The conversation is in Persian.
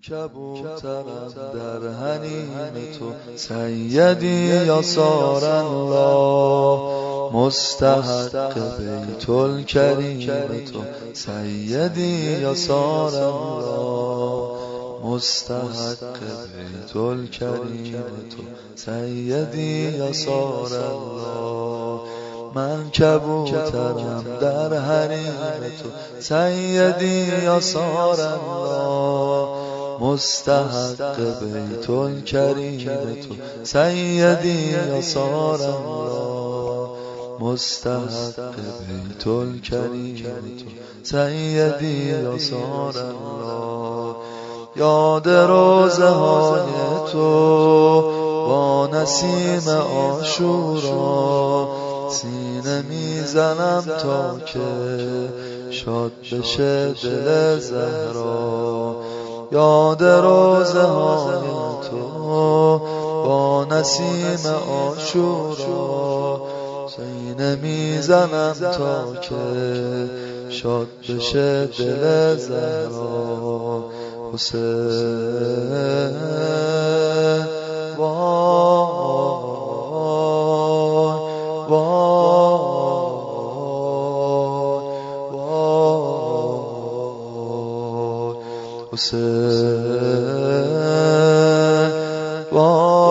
کبوترم در حنیم تو سیدی یاسار الله، مستحق بیت الکریم تو سیدی یاسار الله، مستحق بیت الکریم تو سیدی یاسار الله. من کبوترم در حریم تو سیدی یاسار الله، مستحق بیت الکریم تو سیدی یاسار الله، مستحق بیت الکریم تو سیدی یاسار الله. یاد روزه های تو با نسیم عاشورا، سینه میزنم تا که شاد بشه دل زهرا. یاد روزه های تو با نسیم عاشورا، سینه میزنم تا که شاد بشه دل زهرا. حسین حسین